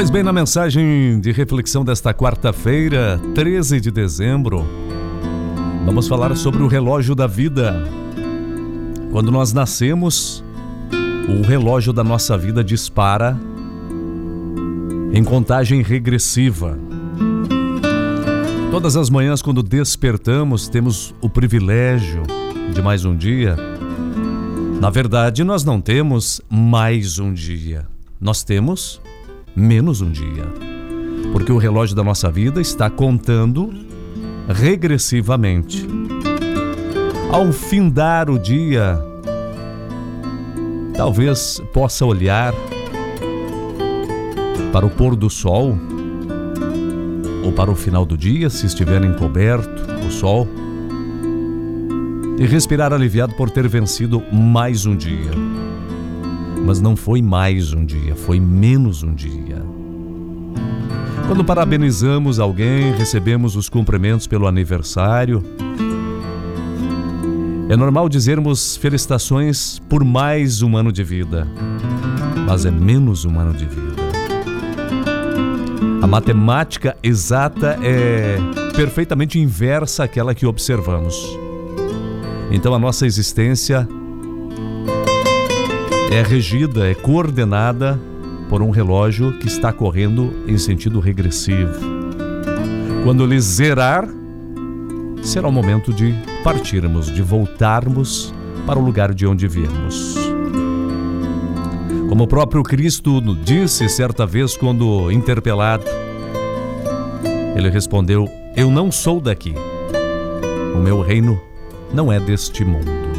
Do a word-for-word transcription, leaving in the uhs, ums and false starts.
Pois bem, na mensagem de reflexão desta quarta-feira, treze de dezembro, vamos falar sobre o relógio da vida. Quando nós nascemos, o relógio da nossa vida dispara em contagem regressiva. Todas as manhãs, quando despertamos, temos o privilégio de mais um dia. Na verdade, nós não temos mais um dia. Nós temos menos um dia. Porque o relógio da nossa vida está contando regressivamente. Ao findar o dia, talvez possa olhar para o pôr do sol ou para o final do dia, se estiver encoberto o sol, e respirar aliviado por ter vencido mais um dia. Mas não foi mais um dia, foi menos um dia. Quando parabenizamos alguém, recebemos os cumprimentos pelo aniversário, é normal dizermos felicitações por mais um ano de vida, mas é menos um ano de vida. A matemática exata é perfeitamente inversa àquela que observamos. Então a nossa existência é regida, é coordenada por um relógio que está correndo em sentido regressivo. Quando ele zerar, será o momento de partirmos, de voltarmos para o lugar de onde viemos. Como o próprio Cristo disse certa vez quando interpelado, ele respondeu: eu não sou daqui, o meu reino não é deste mundo.